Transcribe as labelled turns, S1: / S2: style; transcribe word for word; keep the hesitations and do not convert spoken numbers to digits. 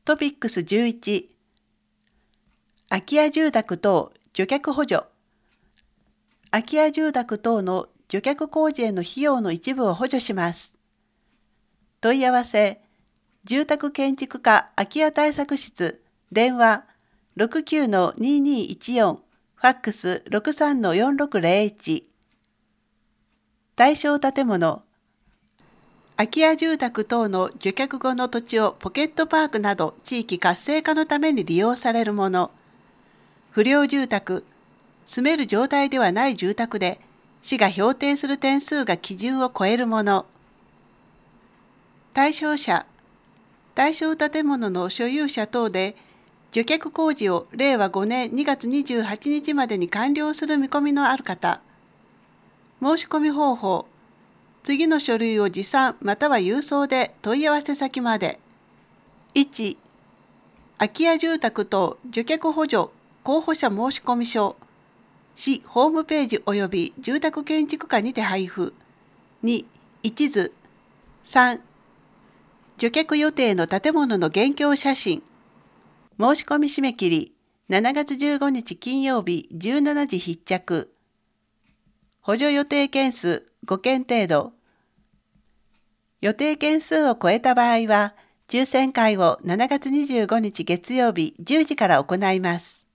S1: トピックスじゅういち、空き家住宅等除却補助。空き家住宅等の除却工事への費用の一部を補助します。問い合わせ、住宅建築課空き家対策室、電話 ろくきゅうのににいちよん、ファックス ろくさんのよんろくゼロいち。対象建物、空き家住宅等の除却後の土地をポケットパークなど地域活性化のために利用されるもの。不良住宅、住める状態ではない住宅で、市が評定する点数が基準を超えるもの。対象者、対象建物の所有者等で、除却工事をれいわごねんにがつにじゅうはちにちまでに完了する見込みのある方。申し込み方法、次の書類を持参または郵送で問い合わせ先まで。いち、空き家住宅等除却補助候補者申込書、市ホームページ及び住宅建築課にて配布。に、一図。さん、除却予定の建物の現況写真。申し込み締め切り、しちがつじゅうごにち金曜日じゅうしちじ必着。補助予定件数ごけん程度。予定件数を超えた場合は、抽選会をしちがつにじゅうごにち月曜日じゅうじから行います。